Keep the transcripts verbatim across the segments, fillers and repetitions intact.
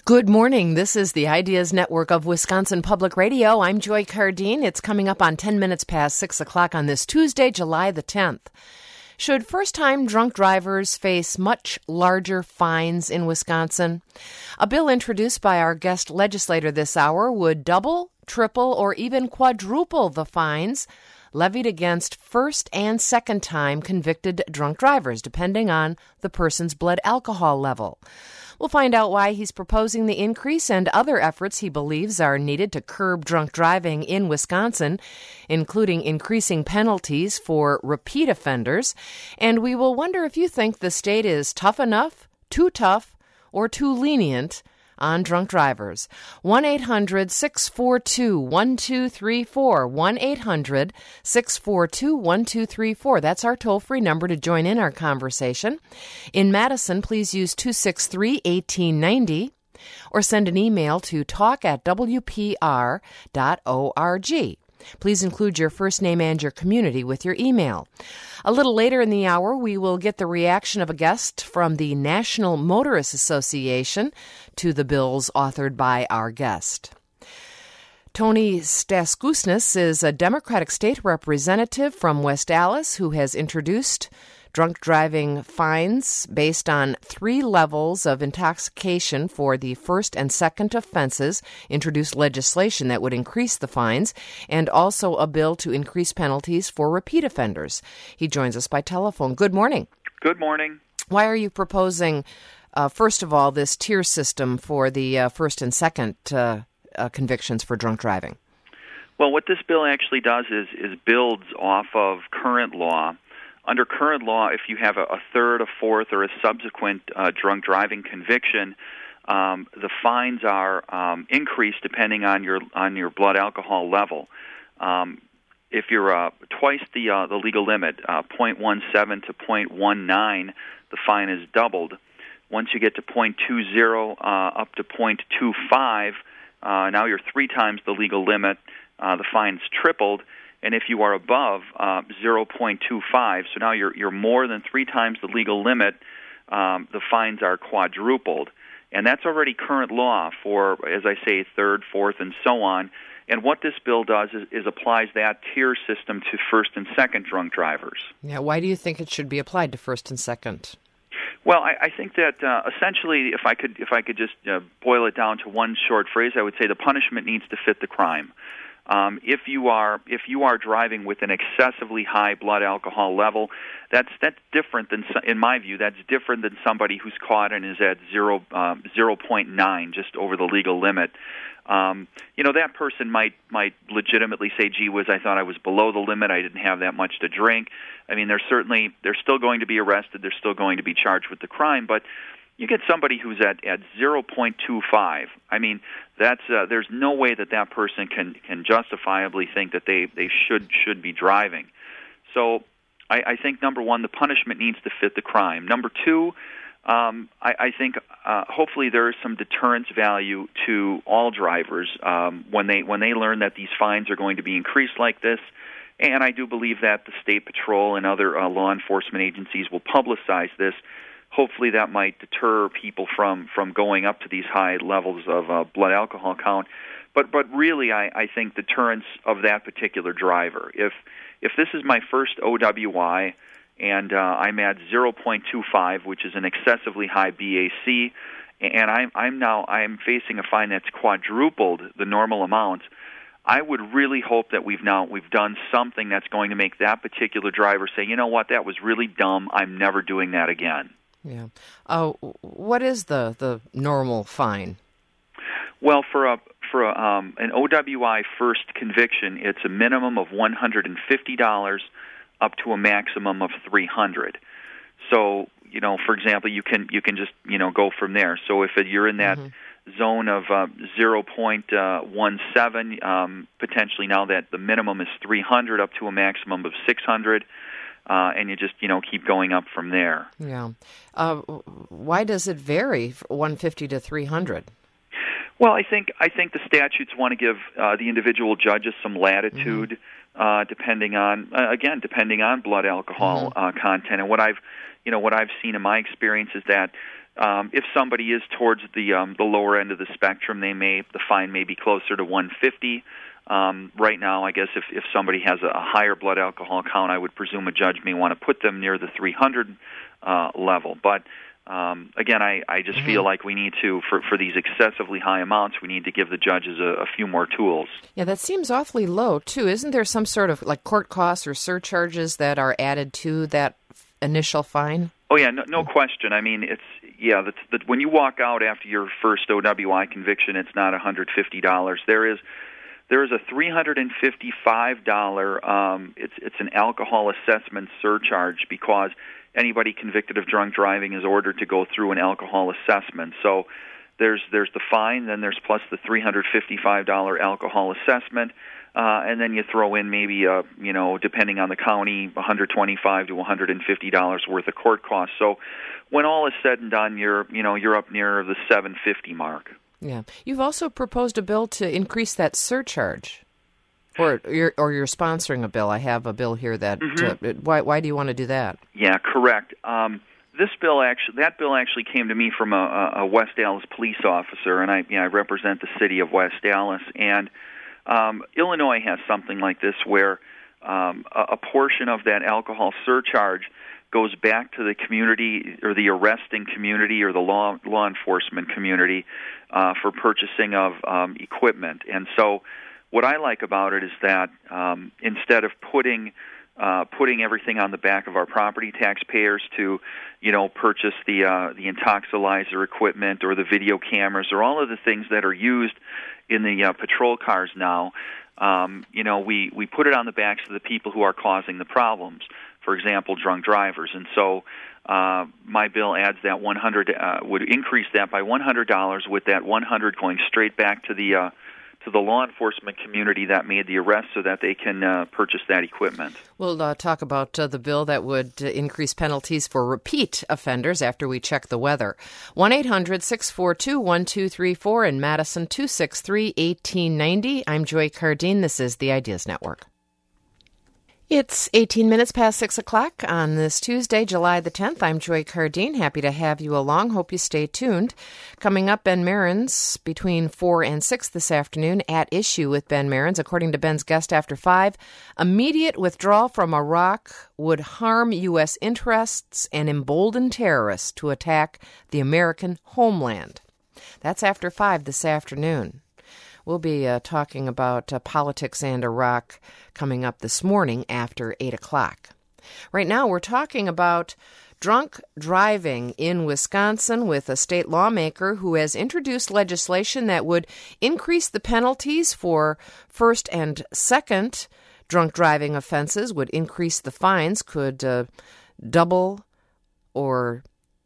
Good morning. This is the Ideas Network of Wisconsin Public Radio. I'm Joy Cardine. It's coming up on ten minutes past six o'clock on this Tuesday, July the tenth. Should first-time drunk drivers face much larger fines in Wisconsin? A bill introduced by our guest legislator this hour would double, triple, or even quadruple the fines levied against first and second-time convicted drunk drivers, depending on the person's blood alcohol level. We'll find out why he's proposing the increase and other efforts he believes are needed to curb drunk driving in Wisconsin, including increasing penalties for repeat offenders. And we will wonder if you think the state is tough enough, too tough, or too lenient on drunk drivers. one eight hundred six four two one two three four. one eight hundred six four two one two three four. That's our toll-free number to join in our conversation. In Madison, please use two six three, one eight nine zero or send an email to talk at w p r dot org. Please include your first name and your community with your email. A little later in the hour, we will get the reaction of a guest from the National Motorists Association to the bills authored by our guest. Tony Staskousnas is a Democratic state representative from West Allis who has introduced drunk driving fines based on three levels of intoxication for the first and second offenses, introduced legislation that would increase the fines, and also a bill to increase penalties for repeat offenders. He joins us by telephone. Good morning. Good morning. Why are you proposing, uh, first of all, this tier system for the uh, first and second uh, uh, convictions for drunk driving? Well, what this bill actually does is, is builds off of current law. Under current law, if you have a, a third, a fourth, or a subsequent uh, drunk driving conviction, um, the fines are um, increased depending on your on your blood alcohol level. Um, if you're uh, twice the uh, the legal limit, uh, zero point one seven to zero point one nine, the fine is doubled. Once you get to zero point two zero uh, up to zero point two five, uh, now you're three times the legal limit. Uh, the fine's tripled. And if you are above uh, zero point two five, so now you're you're more than three times the legal limit, um, the fines are quadrupled. And that's already current law for, as I say, third, fourth, and so on. And what this bill does is, is applies that tier system to first and second drunk drivers. Yeah, why do you think it should be applied to first and second? Well, I, I think that uh, essentially, if I could if I could just uh, boil it down to one short phrase, I would say the punishment needs to fit the crime. Um, if you are if you are driving with an excessively high blood alcohol level, that's that's different than, in my view, that's different than somebody who's caught and is at zero um, zero point nine, just over the legal limit. Um, you know, that person might might legitimately say, "Gee whiz, I thought I was below the limit. I didn't have that much to drink." I mean, they're certainly they're still going to be arrested. They're still going to be charged with the crime, but you get somebody who's at, at zero point two five. I mean, that's uh, there's no way that that person can, can justifiably think that they, they should should be driving. So I, I think, number one, the punishment needs to fit the crime. Number two, um, I, I think uh, hopefully there is some deterrence value to all drivers um, when they when they learn that these fines are going to be increased like this. And I do believe that the State Patrol and other uh, law enforcement agencies will publicize this. Hopefully that might deter people from, from going up to these high levels of uh, blood alcohol count. But but really, I, I think deterrence of that particular driver. If if this is my first O W I and uh, I'm at zero point two five, which is an excessively high B A C, and I'm I'm now I'm facing a fine that's quadrupled the normal amount, I would really hope that we've now we've done something that's going to make that particular driver say, you know what, that was really dumb. I'm never doing that again. Yeah. Uh, what is the, the normal fine? Well, for a for a, um, an O W I first conviction, it's a minimum of one hundred fifty dollars up to a maximum of three hundred dollars. So, you know, for example, you can you can just you know go from there. So if you're in that mm-hmm. zone of uh, zero point one seven, um, potentially now that the minimum is three hundred up to a maximum of six hundred. Uh, and you just, you know, keep going up from there. Yeah. Uh, why does it vary, one hundred fifty to three hundred? Well, I think I think the statutes want to give uh, the individual judges some latitude, mm-hmm. uh, depending on uh, again, depending on blood alcohol mm-hmm. uh, content. And what I've, you know, what I've seen in my experience is that Um, if somebody is towards the um, the lower end of the spectrum, they may the fine may be closer to one hundred fifty dollars. Um, right now, I guess if, if somebody has a, a higher blood alcohol count, I would presume a judge may want to put them near the three hundred uh, level. But um, again, I, I just mm-hmm. feel like we need to, for, for these excessively high amounts, we need to give the judges a, a few more tools. Yeah, that seems awfully low, too. Isn't there some sort of like court costs or surcharges that are added to that initial fine? Oh, yeah, no, no question. I mean, it's, yeah, that's, that when you walk out after your first O W I conviction, it's not one hundred fifty dollars. There is There is a three hundred fifty-five dollars, um, it's, it's an alcohol assessment surcharge because anybody convicted of drunk driving is ordered to go through an alcohol assessment. So there's there's the fine, then there's plus the three hundred fifty-five dollars alcohol assessment, uh, and then you throw in maybe, uh, you know, depending on the county, one hundred twenty-five to one hundred fifty dollars worth of court costs. So when all is said and done, you're, you know, you're up near the seven hundred fifty dollars mark. Yeah. You've also proposed a bill to increase that surcharge, or you're, or you're sponsoring a bill. I have a bill here that. Mm-hmm. Uh, why why do you want to do that? Yeah, correct. Um, this bill actually, that bill actually came to me from a, a West Dallas police officer, and I, you know, I represent the city of West Dallas. And um, Illinois has something like this, where um, a, a portion of that alcohol surcharge goes back to the community or the arresting community or the law law enforcement community uh, for purchasing of um, equipment. And so what I like about it is that um, instead of putting uh, putting everything on the back of our property taxpayers to, you know, purchase the uh, the intoxilizer equipment or the video cameras or all of the things that are used in the uh, patrol cars now, um, you know, we, we put it on the backs of the people who are causing the problems. For example, drunk drivers. And so uh, my bill adds that one hundred uh, would increase that by one hundred dollars, with that one hundred going straight back to the uh, to the law enforcement community that made the arrest, so that they can uh, purchase that equipment. We'll uh, talk about uh, the bill that would uh, increase penalties for repeat offenders after we check the weather. one eight hundred six four two one two three four in Madison, two six three one eight nine zero. I'm Joy Cardine. This is the Ideas Network. It's eighteen minutes past six o'clock on this Tuesday, July the tenth. I'm Joy Cardine. Happy to have you along. Hope you stay tuned. Coming up, Ben Marins between four and six this afternoon. At issue with Ben Marins, according to Ben's guest after five, immediate withdrawal from Iraq would harm U S interests and embolden terrorists to attack the American homeland. That's after five this afternoon. We'll be uh, talking about uh, politics and Iraq coming up this morning after eight o'clock. Right now, we're talking about drunk driving in Wisconsin with a state lawmaker who has introduced legislation that would increase the penalties for first and second drunk driving offenses, would increase the fines, could uh, double or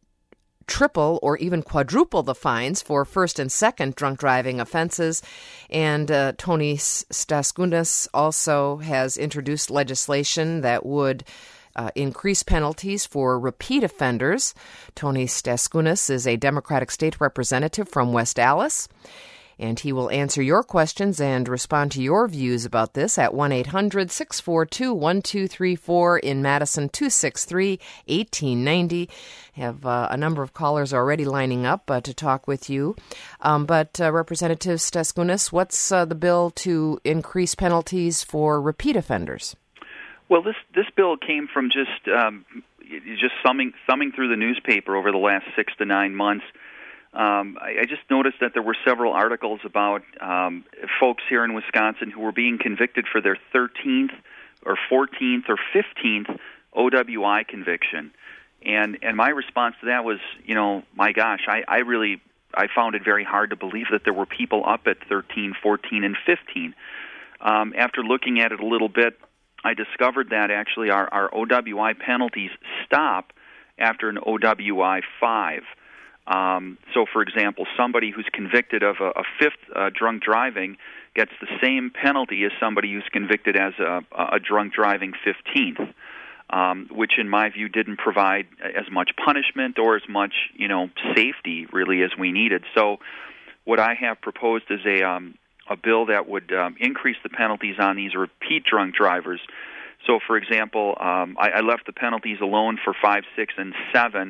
triple or even quadruple the fines for first and second drunk driving offenses. And uh, Tony Staskounas also has introduced legislation that would uh, increase penalties for repeat offenders. Tony Staskounas is a Democratic state representative from West Dallas, and he will answer your questions and respond to your views about this at one eight hundred six four two one two three four in Madison, two six three one eight nine zero. Have uh, a number of callers already lining up uh, to talk with you. Um, but uh, Representative Staskounas, what's uh, the bill to increase penalties for repeat offenders? Well, this this bill came from just um, just thumbing, thumbing through the newspaper over the last six to nine months. Um, I, I just noticed that there were several articles about um, folks here in Wisconsin who were being convicted for their thirteenth or fourteenth or fifteenth O W I conviction. And and my response to that was, you know, my gosh, I, I really, I found it very hard to believe that there were people up at thirteen, fourteen, and fifteen. Um, after looking at it a little bit, I discovered that actually our, our O W I penalties stop after an O W I five. Um, so, for example, somebody who's convicted of a, a fifth uh, drunk driving gets the same penalty as somebody who's convicted as a, a drunk driving fifteenth, um, which, in my view, didn't provide as much punishment or as much, you know, safety really as we needed. So, what I have proposed is a um, a bill that would um, increase the penalties on these repeat drunk drivers. So, for example, um, I, I left the penalties alone for five, six, and seven.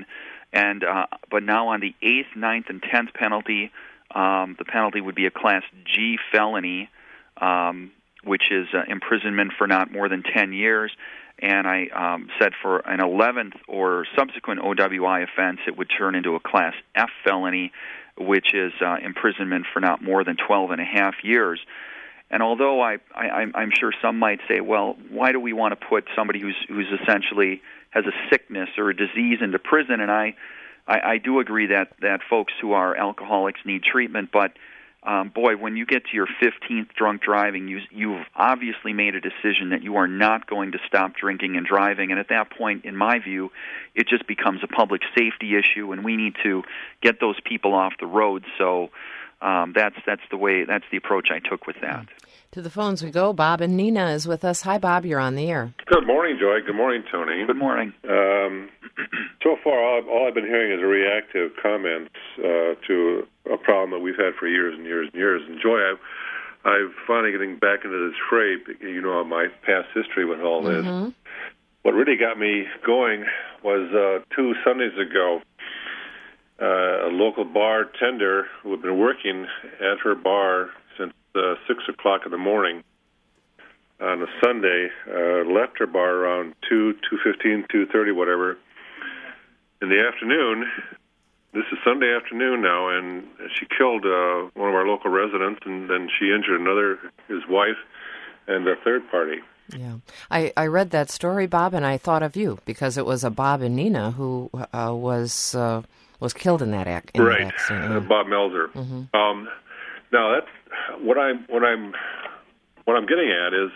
And uh, but now on the eighth, ninth, and tenth penalty, um, the penalty would be a Class G felony, um, which is uh, imprisonment for not more than ten years. And I um, said for an eleventh or subsequent O W I offense, it would turn into a Class F felony, which is uh, imprisonment for not more than twelve and a half years. And although I, I, I'm sure some might say, well, why do we want to put somebody who's who's essentially has a sickness or a disease into prison? And I, I, I do agree that, that folks who are alcoholics need treatment, but um, boy, when you get to your fifteenth drunk driving, you, you've obviously made a decision that you are not going to stop drinking and driving. And at that point, in my view, it just becomes a public safety issue, and we need to get those people off the road. So um, that's that's the way that's the approach I took with that. To the phones we go. Bob and Nina is with us. Hi, Bob. You're on the air. Good morning, Joy. Good morning, Tony. Good morning. Um, so far, all I've, all I've been hearing is reactive comments uh, to a problem that we've had for years and years and years. And Joy, I've, I've finally getting back into this fray. You know, my past history with all this. Mm-hmm. What really got me going was uh, two Sundays ago. Uh, a local bartender who had been working at her bar since uh, six o'clock in the morning on a Sunday uh, left her bar around two, two fifteen, two thirty, whatever. In the afternoon, this is Sunday afternoon now, and she killed uh, one of our local residents, and then she injured another, his wife, and a third party. Yeah, I, I read that story, Bob, and I thought of you because it was a Bob and Nina who uh, was uh, was killed in that act. In right, that accident, yeah. uh, Bob Melzer. Mm-hmm. Um, now that's what I'm what I'm what I'm getting at is,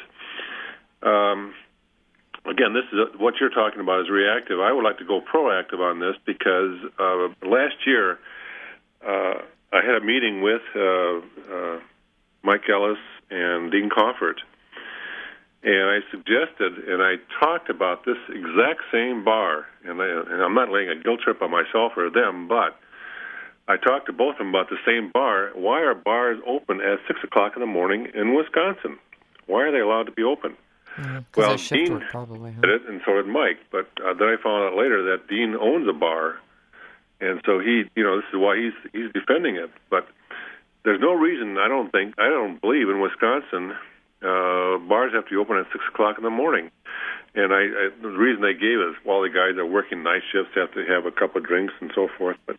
um, again, this is a, what you're talking about is reactive. I would like to go proactive on this because uh, last year uh, I had a meeting with uh, uh, Mike Ellis and Dean Coffert. And I suggested, and I talked about this exact same bar, and, I, and I'm not laying a guilt trip on myself or them, but I talked to both of them about the same bar. Why are bars open at six o'clock in the morning in Wisconsin? Why are they allowed to be open? Yeah, well, Dean probably, huh? did it, and so did Mike. But uh, then I found out later that Dean owns a bar, and so he, you know, this is why he's he's defending it. But there's no reason, I don't think, I don't believe in Wisconsin. Uh, bars have to be open at six o'clock in the morning, and I, I the reason they gave is while the guys are working night shifts have to have a couple of drinks and so forth. But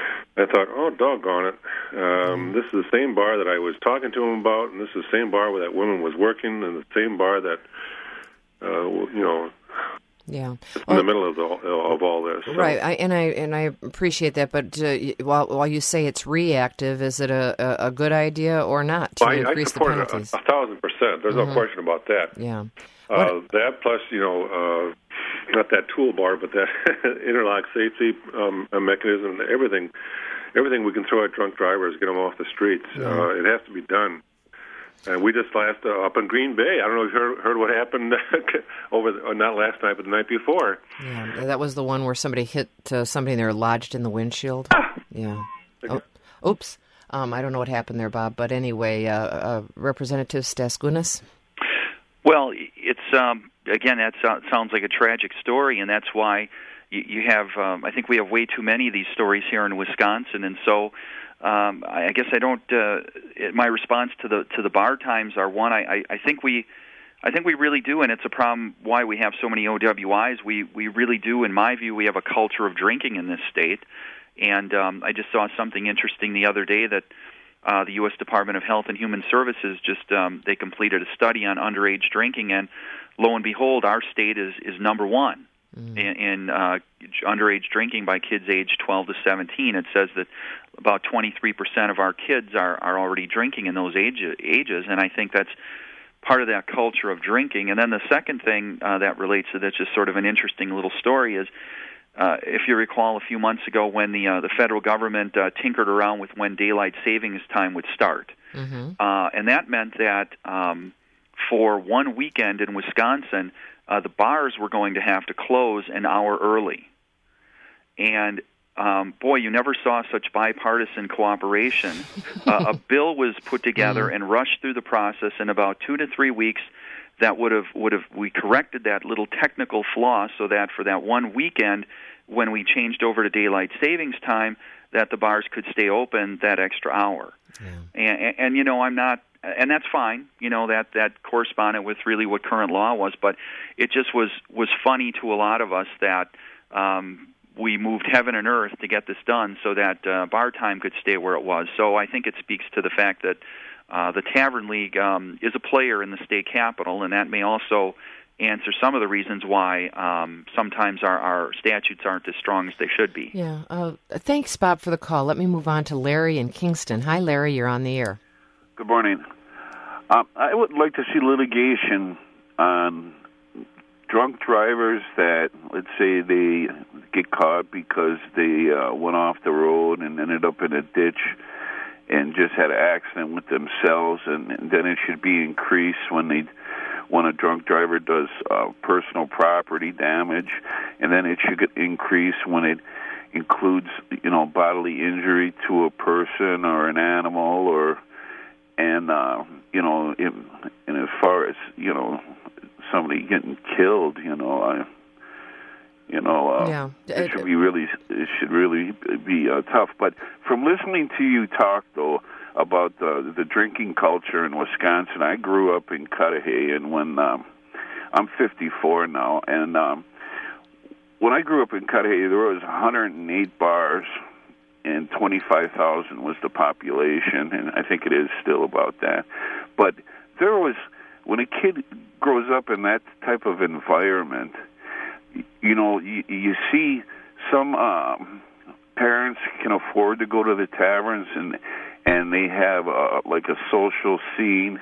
I thought, oh, doggone it, um, this is the same bar that I was talking to him about, and this is the same bar where that woman was working, and the same bar that uh, you know. Yeah, in well, the middle of the, of all this, so. Right? I, and I and I appreciate that. But uh, while while you say it's reactive, is it a, a, a good idea or not to I, increase I support the penalties? It a, a thousand percent. There's mm-hmm. no question about that. Yeah, uh, that plus you know uh, not that toolbar, but that interlock safety um, mechanism, everything, everything we can throw at drunk drivers, get them off the streets. Yeah. Uh, it has to be done. And we just last uh, up in Green Bay. I don't know if you heard, heard what happened over the, uh, not last night, but the night before. Yeah, that was the one where somebody hit uh, somebody and they were lodged in the windshield. Ah! Yeah. Oh, oops. Um, I don't know what happened there, Bob. But anyway, uh, uh, Representative Stasgunas? Well, it's um, again that uh, sounds like a tragic story, and that's why you, you have. Um, I think we have way too many of these stories here in Wisconsin, and so. Um, I guess I don't. Uh, my response to the to the bar times are one. I, I, I think we, I think we really do, and it's a problem why we have so many O W Is. We we really do, in my view, we have a culture of drinking in this state. And um, I just saw something interesting the other day that uh, the U S Department of Health and Human Services just um, they completed a study on underage drinking, and lo and behold, our state is is number one. Mm. In, in uh, underage drinking by kids aged twelve to seventeen. It says that about twenty-three percent of our kids are, are already drinking in those age, ages, and I think that's part of that culture of drinking. And then the second thing uh, that relates to this, just sort of an interesting little story, is uh, if you recall a few months ago when the uh, the federal government uh, tinkered around with when daylight savings time would start. Mm-hmm. Uh, and that meant that um, for one weekend in Wisconsin, Uh, the bars were going to have to close an hour early. And, um, boy, you never saw such bipartisan cooperation. uh, a bill was put together mm. and rushed through the process. In about two to three weeks, that would have would have we corrected that little technical flaw so that for that one weekend when we changed over to daylight savings time, that the bars could stay open that extra hour. Yeah. And, and, and you know, I'm not, and that's fine. You know, that that corresponded with really what current law was, but it just was was funny to a lot of us that um, we moved heaven and earth to get this done so that uh, bar time could stay where it was. So I think it speaks to the fact that uh, the Tavern League um, is a player in the state capitol, and that may also answer some of the reasons why um, sometimes our, our statutes aren't as strong as they should be. Yeah. Uh, thanks, Bob, for the call. Let me move on to Larry in Kingston. Hi, Larry. You're on the air. Good morning. Um, I would like to see litigation on drunk drivers that, let's say, they get caught because they uh, went off the road and ended up in a ditch and just had an accident with themselves, and, and then it should be increased when they when a drunk driver does uh, personal property damage, and then it should get increased when it includes, you know, bodily injury to a person or an animal, or and uh, you know, in, and as far as, you know, somebody getting killed, you know, I, you know, uh, yeah. it should be really, it should really be uh, tough. But from listening to you talk, though, about the, the drinking culture in Wisconsin, I grew up in Cudahy, and when um, I'm fifty-four now, and um, when I grew up in Cudahy, there was one hundred eight bars, and twenty-five thousand was the population, and I think it is still about that. But there was, when a kid grows up in that type of environment, you know, you, you see some um, parents can afford to go to the taverns, and and they have uh, like a social scene,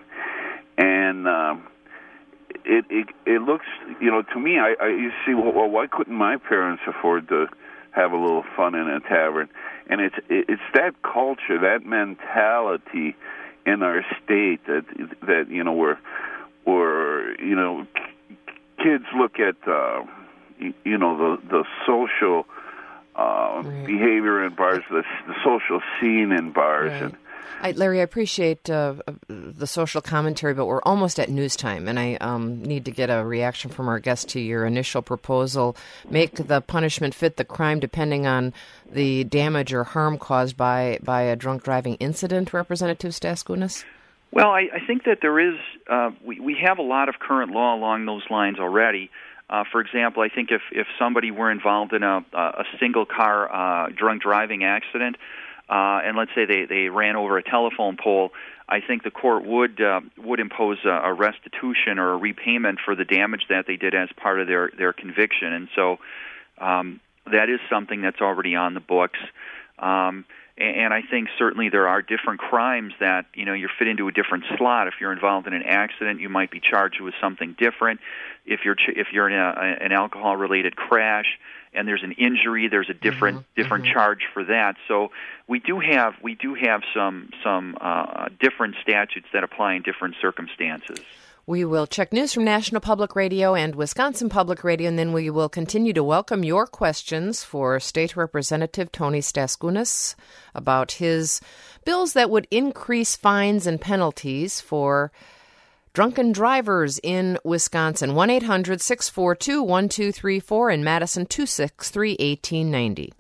and um, it, it it looks, you know, to me, I, I you see, well, well, why couldn't my parents afford to have a little fun in a tavern? And it's it's that culture, that mentality in our state that that you know where where you know kids look at uh, you know the the social uh, right. behavior in bars, the, the social scene in bars. Right. And I, Larry, I appreciate uh, the social commentary, but we're almost at news time, and I um, need to get a reaction from our guest to your initial proposal. Make the punishment fit the crime depending on the damage or harm caused by, by a drunk driving incident, Representative Staskunas? Well, I, I think that there is, uh, we, we have a lot of current law along those lines already. Uh, for example, I think if, if somebody were involved in a, a single-car uh, drunk driving accident, uh, and let's say they, they ran over a telephone pole, I think the court would uh, would impose a, a restitution or a repayment for the damage that they did as part of their, their conviction. And so um, that is something that's already on the books. Um, and, and I think certainly there are different crimes that, you know, you're fit into a different slot. If you're involved in an accident, you might be charged with something different. If you're ch- if you're in a, an alcohol-related crash and there's an injury, there's a different mm-hmm. different mm-hmm. charge for that. So we do have we do have some some uh, different statutes that apply in different circumstances. We will check news from National Public Radio and Wisconsin Public Radio, and then we will continue to welcome your questions for State Representative Tony Staskunas about his bills that would increase fines and penalties for drunken drivers in Wisconsin. one eight hundred six four two one two three four, in Madison two six three one eight nine zero.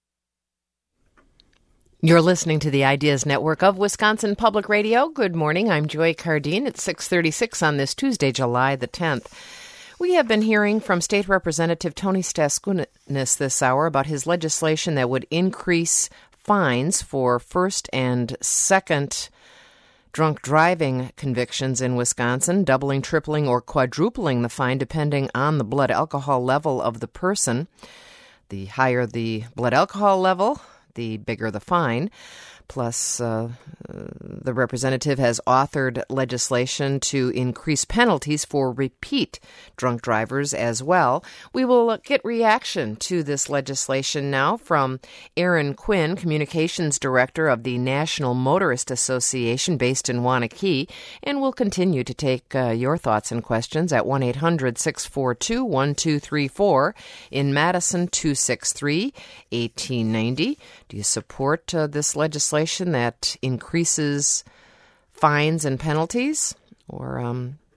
You're listening to the Ideas Network of Wisconsin Public Radio. Good morning. I'm Joy Cardine. It's six thirty-six on this Tuesday, July the tenth. We have been hearing from State Representative Tony Staskunas this hour about his legislation that would increase fines for first and second drunk driving convictions in Wisconsin, doubling, tripling, or quadrupling the fine depending on the blood alcohol level of the person. The higher the blood alcohol level, the bigger the fine. Plus, uh, the representative has authored legislation to increase penalties for repeat drunk drivers as well. We will get reaction to this legislation now from Aaron Quinn, Communications Director of the National Motorist Association based in Waunakee, and we'll continue to take uh, your thoughts and questions at one eight hundred six four two one two three four, in Madison two six three one eight nine zero. Do you support uh, this legislation that increases fines and penalties? Or um,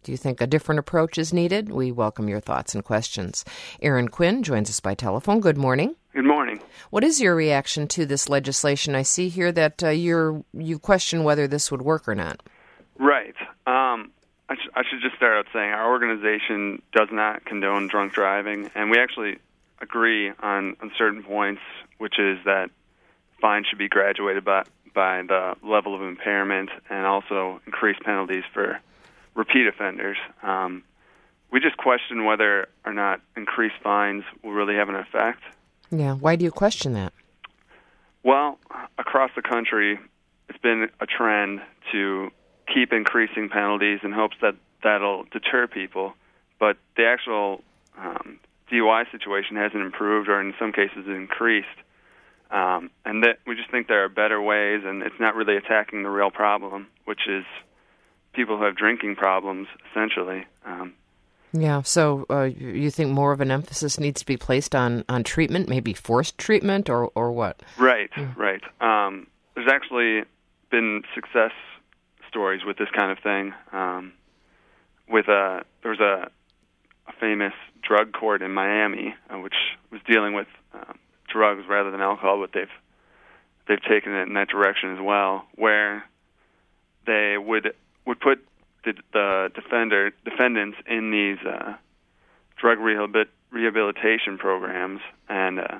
Do you think a different approach is needed? We welcome your thoughts and questions. Aaron Quinn joins us by telephone. Good morning. Good morning. What is your reaction to this legislation? I see here that uh, you're you question whether this would work or not. Right. Um, I, sh- I should just start out saying our organization does not condone drunk driving, and we actually agree on, on certain points, which is that fines should be graduated by, by the level of impairment and also increased penalties for repeat offenders. Um, we just question whether or not increased fines will really have an effect. Yeah. Why do you question that? Well, across the country, it's been a trend to keep increasing penalties in hopes that that'll deter people. But the actual um, D U I situation hasn't improved, or in some cases increased. Um, and that we just think there are better ways, and it's not really attacking the real problem, which is people who have drinking problems, essentially. Um, Yeah, so uh, you think more of an emphasis needs to be placed on, on treatment, maybe forced treatment, or, or what? Right, yeah. right. Um, there's actually been success stories with this kind of thing. Um, with a, there was a, a famous drug court in Miami, uh, which was dealing with uh, drugs rather than alcohol, but they've they've taken it in that direction as well, where they would would put the, the defender defendants in these uh, drug rehabil- rehabilitation programs, and uh,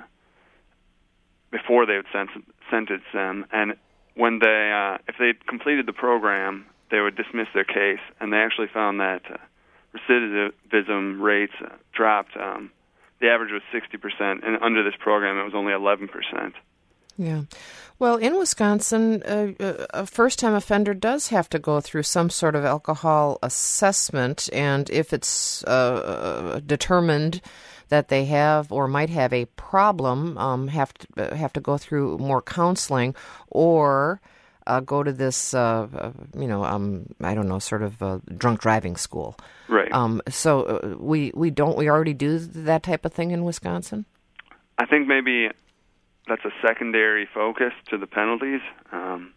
before they would sen- sentence them, and when they uh, if they completed the program, they would dismiss their case, and they actually found that uh, recidivism rates uh, dropped. Um, the average was sixty percent, and under this program, it was only eleven percent. Yeah. Well, in Wisconsin, uh, a first-time offender does have to go through some sort of alcohol assessment, and if it's uh, determined that they have or might have a problem, um, have to have to go through more counseling, or uh, go to this, uh, uh, you know, um, I don't know, sort of uh, drunk driving school. Right. Um, so uh, we we don't we already do that type of thing in Wisconsin? I think maybe that's a secondary focus to the penalties. Um,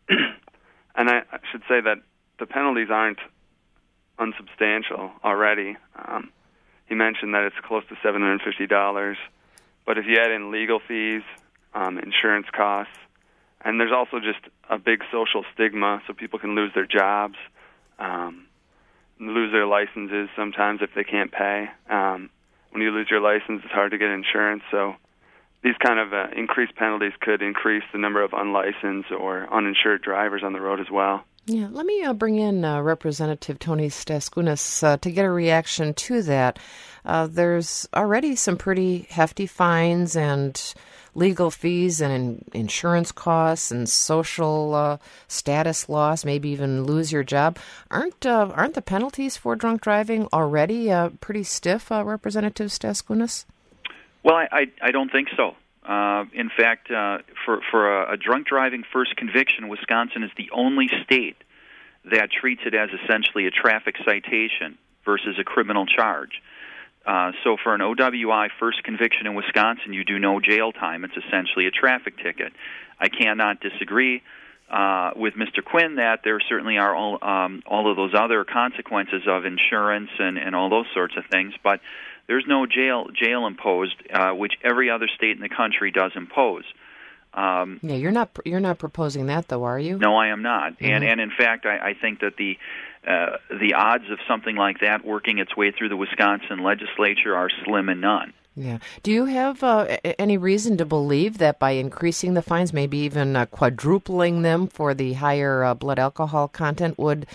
and I, I should say that the penalties aren't unsubstantial already. Um, he mentioned that it's close to seven hundred fifty dollars. But if you add in legal fees, um, insurance costs, and there's also just a big social stigma, so people can lose their jobs, um, lose their licenses sometimes if they can't pay. Um, when you lose your license, it's hard to get insurance, so these kind of uh, increased penalties could increase the number of unlicensed or uninsured drivers on the road as well. Yeah, let me uh, bring in uh, Representative Tony Staskonis uh, to get a reaction to that. Uh, there's already some pretty hefty fines and legal fees and in insurance costs and social uh, status loss, maybe even lose your job. Aren't uh, aren't the penalties for drunk driving already uh, pretty stiff, uh, Representative Staskonis? Well, I, I, I don't think so. Uh, in fact, uh, for, for a, a drunk driving first conviction, Wisconsin is the only state that treats it as essentially a traffic citation versus a criminal charge. Uh, so for an O W I first conviction in Wisconsin, you do no jail time. It's essentially a traffic ticket. I cannot disagree uh, with Mister Quinn that there certainly are all, um, all of those other consequences of insurance and, and all those sorts of things, but there's no jail jail imposed, uh, which every other state in the country does impose. Um, yeah, you're not you're not proposing that, though, are you? No, I am not. Mm-hmm. And and in fact, I, I think that the uh, the odds of something like that working its way through the Wisconsin legislature are slim and none. Yeah. Do you have uh, any reason to believe that by increasing the fines, maybe even uh, quadrupling them for the higher uh, blood alcohol content, would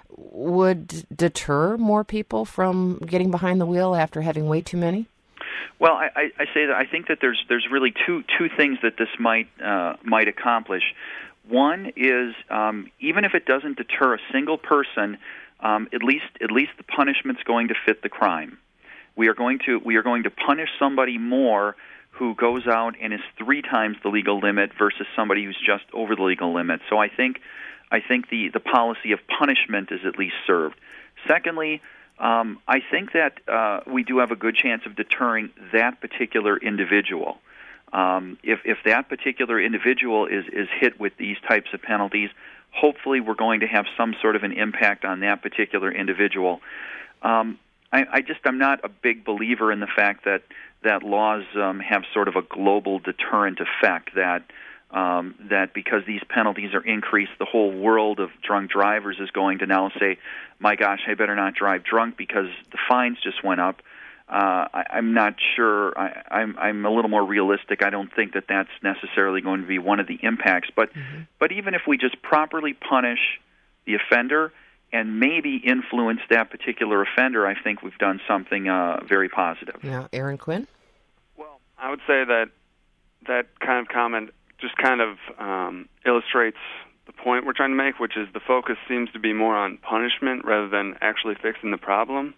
would deter more people from getting behind the wheel after having way too many? Well, I, I, I say that I think that there's there's really two two things that this might uh, might accomplish. One is um, even if it doesn't deter a single person, um, at least at least the punishment's going to fit the crime. We are going to we are going to punish somebody more who goes out and is three times the legal limit versus somebody who's just over the legal limit. So I think I think the, the policy of punishment is at least served. Secondly, um, I think that uh, we do have a good chance of deterring that particular individual. Um, if if that particular individual is, is hit with these types of penalties, hopefully we're going to have some sort of an impact on that particular individual. Um, I, I just I'm not a big believer in the fact that that laws um, have sort of a global deterrent effect, that um, that because these penalties are increased, the whole world of drunk drivers is going to now say, my gosh, I better not drive drunk because the fines just went up. Uh, I, I'm not sure. I, I'm, I'm a little more realistic. I don't think that that's necessarily going to be one of the impacts. But mm-hmm. but even if we just properly punish the offender and maybe influence that particular offender, I think we've done something uh, very positive. Yeah, Aaron Quinn? Well, I would say that that kind of comment just kind of um, illustrates the point we're trying to make, which is the focus seems to be more on punishment rather than actually fixing the problem.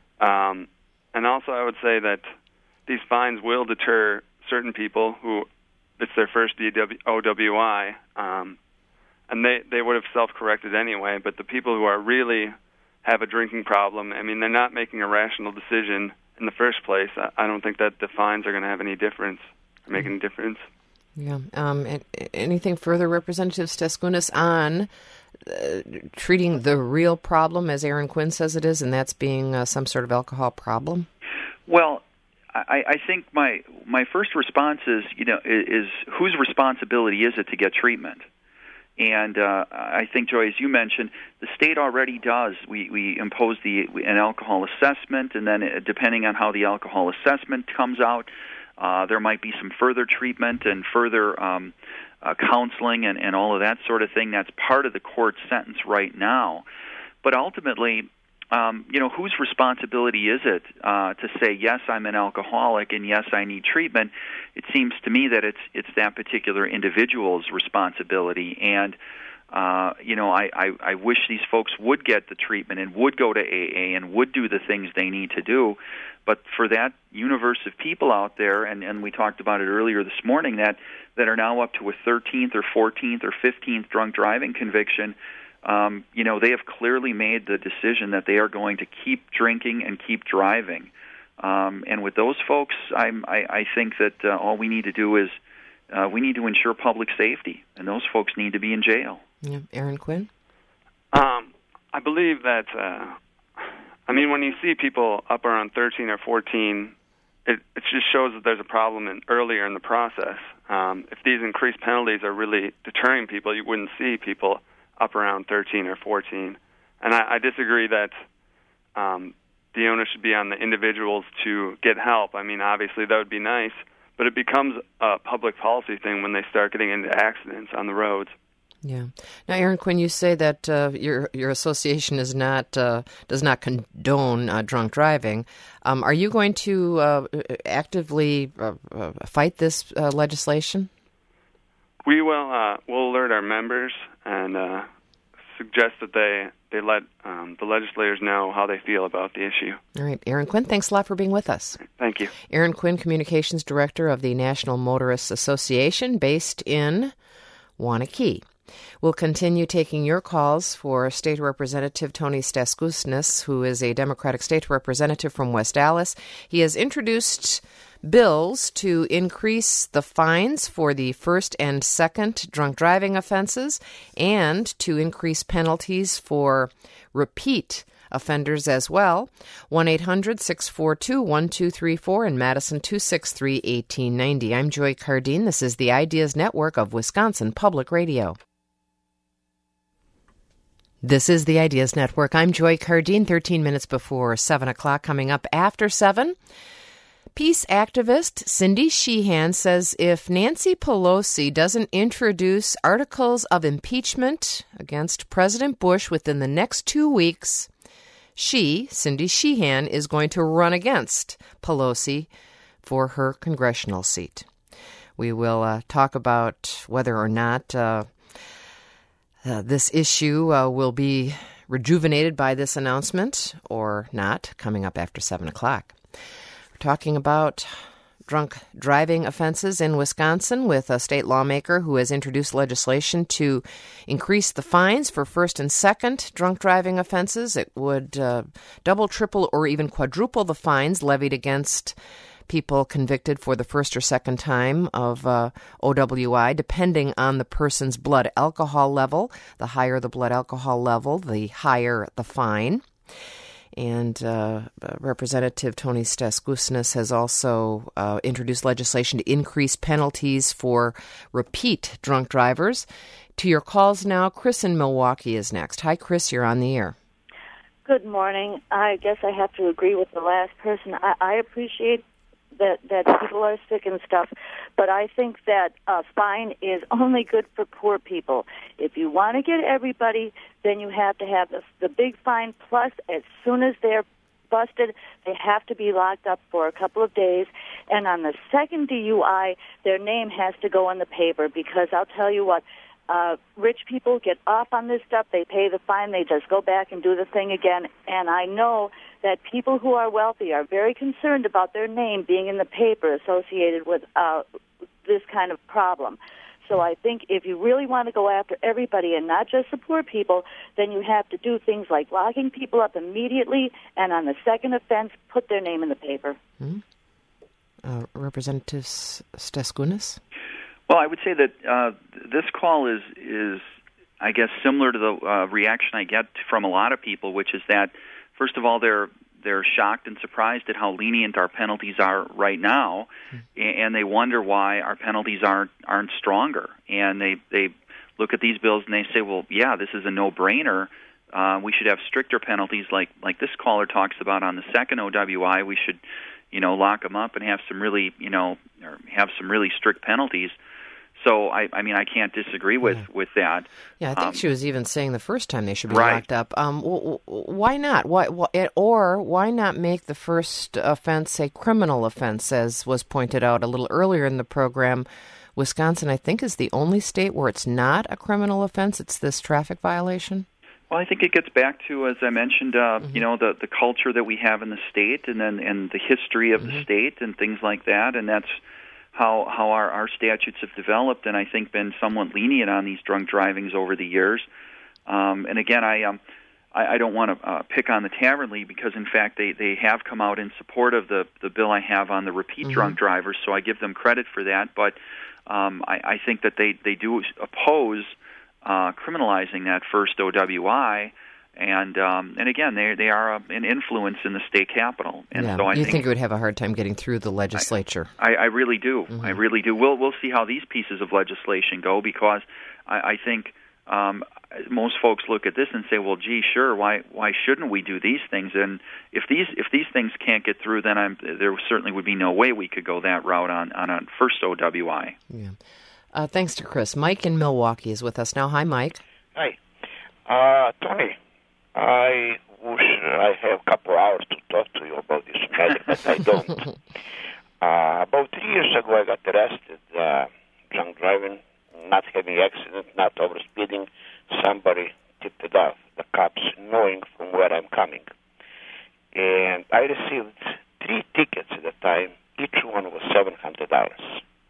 Um, and also I would say that these fines will deter certain people who it's their first O W I, um, and they, they would have self-corrected anyway, but the people who are really have a drinking problem, I mean, they're not making a rational decision in the first place. I, I don't think that the fines are going to have any difference or make any difference. Yeah. Um, anything further, Representative Staskunas, on uh, treating the real problem, as Aaron Quinn says it is, and that's being uh, some sort of alcohol problem? Well, I, I think my my first response is, you know, is, is whose responsibility is it to get treatment? And uh, I think, Joy, as you mentioned, the state already does. We we impose the an alcohol assessment, and then depending on how the alcohol assessment comes out, uh, there might be some further treatment and further um, uh, counseling and, and all of that sort of thing. That's part of the court sentence right now. But ultimately, um, you know, whose responsibility is it uh, to say, yes, I'm an alcoholic, and yes, I need treatment? It seems to me that it's it's that particular individual's responsibility. And, uh, you know, I, I, I wish these folks would get the treatment and would go to A A and would do the things they need to do. But for that universe of people out there, and, and we talked about it earlier this morning, that, that are now up to a thirteenth or fourteenth or fifteenth drunk driving conviction, um, you know, they have clearly made the decision that they are going to keep drinking and keep driving. Um, and with those folks, I'm, I, I think that uh, all we need to do is uh, we need to ensure public safety, and those folks need to be in jail. Yeah. Aaron Quinn? Um, I believe that, uh, I mean, when you see people up around thirteen or fourteen, it, it just shows that there's a problem in, earlier in the process. Um, if these increased penalties are really deterring people, you wouldn't see people up around thirteen or fourteen. And I, I disagree that um, the onus should be on the individuals to get help. I mean, obviously that would be nice, but it becomes a public policy thing when they start getting into accidents on the roads. Yeah. Now, Aaron Quinn, you say that uh, your your association is not uh, does not condone uh, drunk driving. Um, are you going to uh, actively uh, uh, fight this uh, legislation? We will. Uh, we'll alert our members and uh, suggest that they they let um, the legislators know how they feel about the issue. All right, Aaron Quinn, thanks a lot for being with us. Thank you. Aaron Quinn, Communications Director of the National Motorists Association, based in Waunakee. We'll continue taking your calls for State Representative Tony Staskunas, who is a Democratic State Representative from West Allis. He has introduced bills to increase the fines for the first and second drunk driving offenses and to increase penalties for repeat offenders as well. one eight hundred six four two one two three four in Madison, two six three one eight nine zero. I'm Joy Cardine. This is the Ideas Network of Wisconsin Public Radio. This is the Ideas Network. I'm Joy Cardine, thirteen minutes before seven o'clock, coming up after seven. Peace activist Cindy Sheehan says if Nancy Pelosi doesn't introduce articles of impeachment against President Bush within the next two weeks, she, Cindy Sheehan, is going to run against Pelosi for her congressional seat. We will uh, talk about whether or not uh, uh, this issue uh, will be rejuvenated by this announcement or not, coming up after seven o'clock. Talking about drunk driving offenses in Wisconsin with a state lawmaker who has introduced legislation to increase the fines for first and second drunk driving offenses. It would uh, double, triple, or even quadruple the fines levied against people convicted for the first or second time of uh, O W I, depending on the person's blood alcohol level. The higher the blood alcohol level, the higher the fine. And uh, Representative Tony Steskounas has also uh, introduced legislation to increase penalties for repeat drunk drivers. To your calls now, Chris in Milwaukee is next. Hi, Chris, you're on the air. Good morning. I guess I have to agree with the last person. I, I appreciate that, that people are sick and stuff, but I think that a fine is only good for poor people. If you want to get everybody, then you have to have the, the big fine, plus as soon as they're busted, they have to be locked up for a couple of days. And on the second D U I, their name has to go in the paper, because I'll tell you what, Uh, rich people get off on this stuff. They pay the fine. They just go back and do the thing again. And I know that people who are wealthy are very concerned about their name being in the paper associated with uh, this kind of problem. So I think if you really want to go after everybody and not just the poor people, then you have to do things like locking people up immediately, and on the second offense, put their name in the paper. Mm-hmm. Uh, Representative Steskounas? Well, I would say that uh, this call is, is, I guess, similar to the uh, reaction I get from a lot of people, which is that, first of all, they're they're shocked and surprised at how lenient our penalties are right now, mm-hmm. and they wonder why our penalties aren't aren't stronger. And they they look at these bills and they say, well, yeah, this is a no-brainer. Uh, we should have stricter penalties, like like this caller talks about on the second O W I. We should, you know, lock them up and have some really, you know, or have some really strict penalties. So, I, I mean, I can't disagree with, yeah. with that. Yeah, I think um, she was even saying the first time they should be right. locked up. Um, w- w- why not? Why, why, or why not make the first offense a criminal offense, as was pointed out a little earlier in the program? Wisconsin, I think, is the only state where it's not a criminal offense. It's this traffic violation. Well, I think it gets back to, as I mentioned, uh, mm-hmm. you know, the, the culture that we have in the state, and then and the history of mm-hmm. the state and things like that, and that's how how our, our statutes have developed, and I think been somewhat lenient on these drunk drivings over the years. Um, and again, I um I, I don't want to uh, pick on the Tavern League, because in fact they, they have come out in support of the, the bill I have on the repeat mm-hmm. drunk drivers, so I give them credit for that. But um, I, I think that they, they do oppose uh, criminalizing that first O W I. And um, and again, they they are a, an influence in the state capitol, and yeah. so I you think, think it would have a hard time getting through the legislature. I, I, I really do. Mm-hmm. I really do. We'll we'll see how these pieces of legislation go, because I, I think um, most folks look at this and say, "Well, gee, sure, why why shouldn't we do these things?" And if these if these things can't get through, then I'm, there certainly would be no way we could go that route on on a first O W I. Yeah. Uh, thanks to Chris. Mike in Milwaukee is with us now. Hi, Mike. Hi, uh, Tony. I wish I have a couple hours to talk to you about this matter, but I don't. uh, about three years ago, I got arrested, uh, drunk driving, not having accident, not overspeeding. Somebody tipped it off, the cops, knowing from where I'm coming. And I received three tickets at the time. Each one was seven hundred dollars.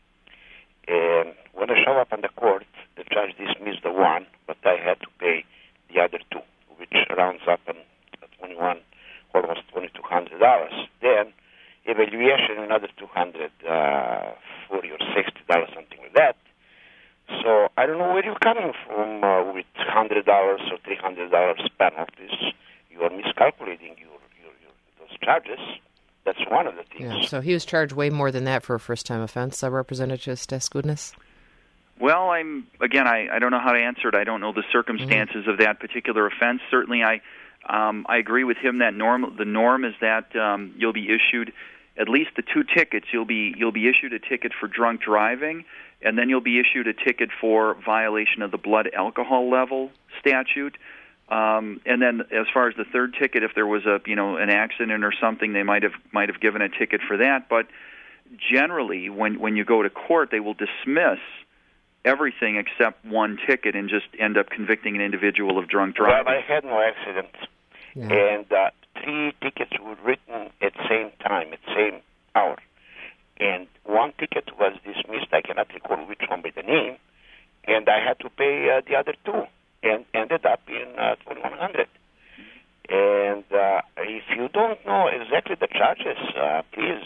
And when I show up on the court, the judge dismissed the one, but I had to pay the other two, which rounds up in twenty-one, almost twenty-two hundred dollars. Then evaluation another two hundred forty or sixty dollars, something like that. So I don't know where you're coming from uh, with hundred dollars or three hundred dollars penalties. You are miscalculating your, your, your those charges. That's one of the things. Yeah, so he was charged way more than that for a first-time offense, uh, Representative Steskounas? Well, I'm again. I, I don't know how to answer it. I don't know the circumstances mm-hmm. of that particular offense. Certainly, I um, I agree with him that norm. The norm is that um, you'll be issued at least the two tickets. You'll be you'll be issued a ticket for drunk driving, and then you'll be issued a ticket for violation of the blood alcohol level statute. Um, and then, as far as the third ticket, if there was a you know an accident or something, they might have might have given a ticket for that. But generally, when when you go to court, they will dismiss everything except one ticket and just end up convicting an individual of drunk driving. Well, I had no accident, yeah. and uh, three tickets were written at the same time, at the same hour. And one ticket was dismissed, I cannot recall which one by the name, and I had to pay uh, the other two, and ended up in uh, twenty-one hundred dollars. And uh, if you don't know exactly the charges, uh, please, you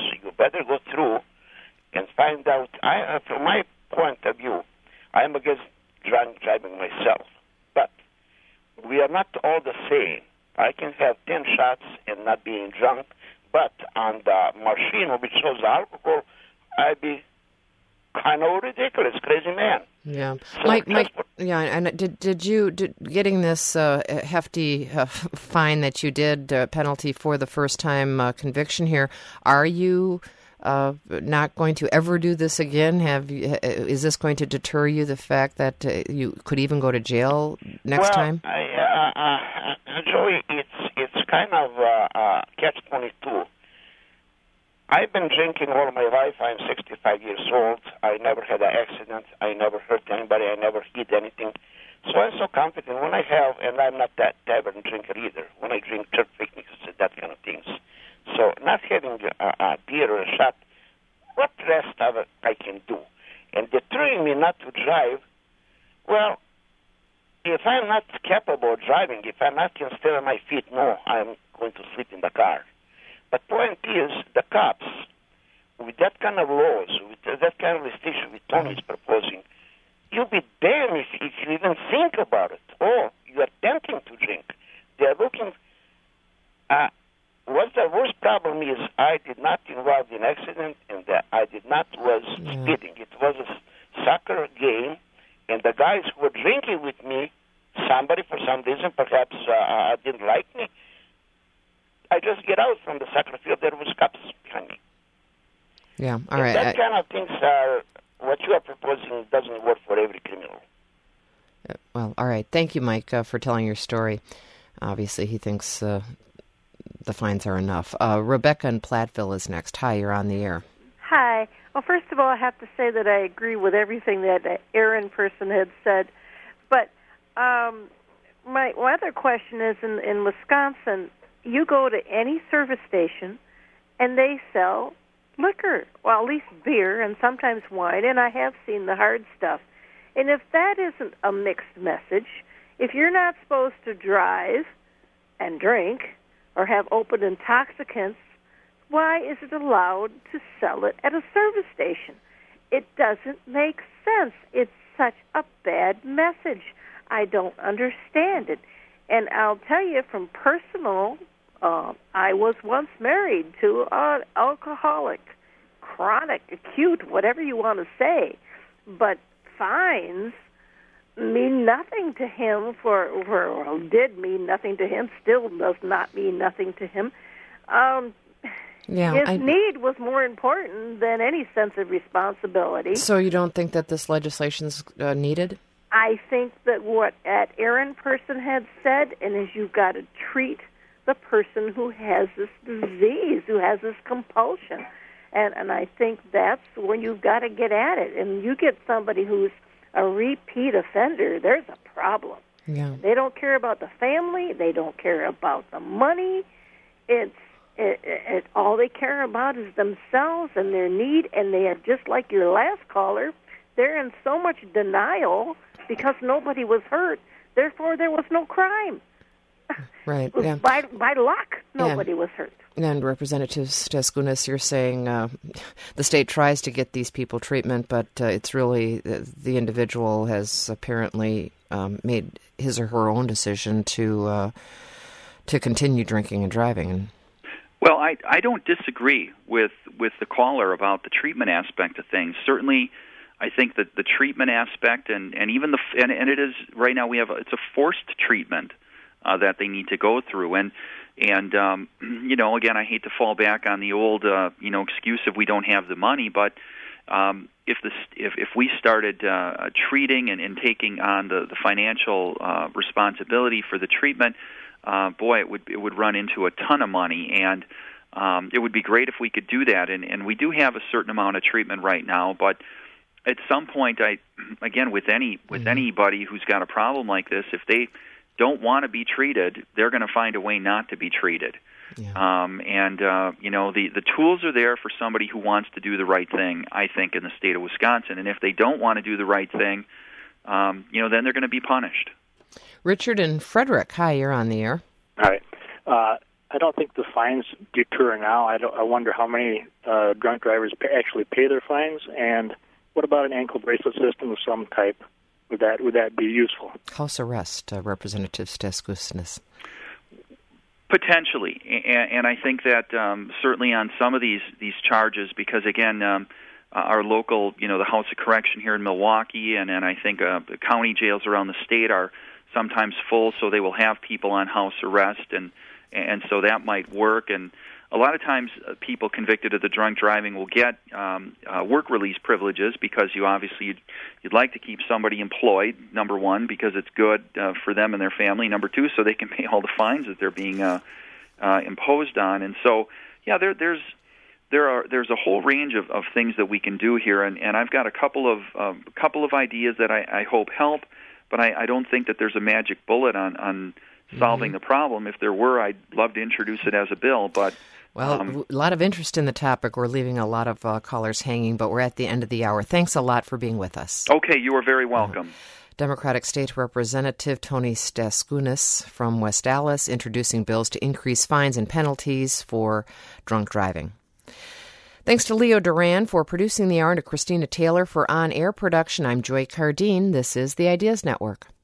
better go through and find out. I, uh, from my point of view, I'm against drunk driving myself, but we are not all the same. I can have ten shots and not being drunk, but on the machine which shows alcohol, I'd be kind of ridiculous, crazy man. Yeah, so Mike. Mike. Yeah, and did did you did, getting this uh, hefty uh, fine that you did uh, penalty for the first time uh, conviction here? Are you uh, not going to ever do this again? Have you, is this going to deter you? The fact that uh, you could even go to jail next well, time? I, uh, uh, Joey, it's it's kind of uh, uh, catch twenty-two. I've been drinking all my life. I'm sixty-five years old. I never had an accident. I never hurt anybody. I never hit anything. So I'm so confident when I have, and I'm not that tavern drinker either, when I drink church picnics and that kind of things. So not having a, a beer or a shot, what rest of it I can do? And deterring me not to drive, well, if I'm not capable of driving, if I'm not can stay on my feet, no, I'm going to sleep in the car. But point is, the cops, with that kind of laws, with that kind of restriction with Tony's proposing, you'll be damned if, if you even think about it. Or you're attempting to drink. They're looking... Uh, what the worst problem is, I did not involve in accident, and uh, I did not was yeah. speeding. It was a soccer game, and the guys who were drinking with me, somebody for some reason perhaps uh, didn't like me, I just get out from the soccer field. There was cops behind me. Yeah, all and right. That I, kind of things are what you are proposing doesn't work for every criminal. uh, well, all right. Thank you, Mike, uh, for telling your story. Obviously, he thinks uh, the fines are enough. Uh, Rebecca in Platteville is next. Hi, you're on the air. Hi. Well, first of all, I have to say that I agree with everything that the Aaron person had said. But um, my, my other question is, in, in Wisconsin, you go to any service station, and they sell liquor, well, at least beer and sometimes wine, and I have seen the hard stuff. And if that isn't a mixed message, if you're not supposed to drive and drink or have open intoxicants, why is it allowed to sell it at a service station? It doesn't make sense. It's such a bad message. I don't understand it. And I'll tell you from personal Uh, I was once married to an alcoholic, chronic, acute, whatever you want to say. But fines mean nothing to him for, for well, did mean nothing to him, still does not mean nothing to him. Um, yeah, his I, need was more important than any sense of responsibility. So you don't think that this legislation's uh, needed? I think that what that Aaron person had said, and is you've got to treat the person who has this disease, who has this compulsion. And and I think that's when you've got to get at it. And you get somebody who's a repeat offender, there's a problem. Yeah. They don't care about the family. They don't care about the money. It's it, it, all they care about is themselves and their need, and they are just like your last caller. They're in so much denial because nobody was hurt. Therefore, there was no crime. Right. Yeah. By by luck, nobody yeah. was hurt. And Representative Staskunas, you're saying uh, the state tries to get these people treatment, but uh, it's really uh, the individual has apparently um, made his or her own decision to uh, to continue drinking and driving. Well, I I don't disagree with with the caller about the treatment aspect of things. Certainly, I think that the treatment aspect and, and even the and, and it is right now we have a, it's a forced treatment. Uh, that they need to go through, and and um, you know, again, I hate to fall back on the old uh, you know excuse of we don't have the money, but um, if the if if we started uh, treating and, and taking on the the financial uh, responsibility for the treatment, uh, boy, it would it would run into a ton of money, and um, it would be great if we could do that, and and we do have a certain amount of treatment right now, but at some point, I again with any with mm-hmm. anybody who's got a problem like this, if they don't want to be treated, they're going to find a way not to be treated. Yeah. Um, and, uh, you know, the, the tools are there for somebody who wants to do the right thing, I think, in the state of Wisconsin. And if they don't want to do the right thing, um, you know, then they're going to be punished. Richard and Frederick, hi, you're on the air. All right. Uh, I don't think the fines deter now. I, don't, I wonder how many uh, drunk drivers pay, actually pay their fines, and what about an ankle bracelet system of some type? Would that would that be useful? House arrest, uh, Representative Staskusnis. Potentially, and, and I think that um, certainly on some of these these charges, because again, um, our local, you know, the House of Correction here in Milwaukee, and, and I think uh, the county jails around the state are sometimes full, so they will have people on house arrest, and and so that might work. And a lot of times, uh, people convicted of the drunk driving will get um, uh, work release privileges because you obviously you'd, you'd like to keep somebody employed. Number one, because it's good uh, for them and their family. Number two, so they can pay all the fines that they're being uh, uh, imposed on. And so, yeah, there, there's there are there's a whole range of, of things that we can do here. And, and I've got a couple of um, a couple of ideas that I, I hope help, but I, I don't think that there's a magic bullet on on solving mm-hmm. the problem. If there were, I'd love to introduce it as a bill, but. Well, um, a lot of interest in the topic. We're leaving a lot of uh, callers hanging, but we're at the end of the hour. Thanks a lot for being with us. Okay, you are very welcome. Uh, Democratic State Representative Tony Staskusnis from West Allis introducing bills to increase fines and penalties for drunk driving. Thanks to Leo Duran for producing the hour and to Christina Taylor for on-air production. I'm Joy Cardine. This is the Ideas Network.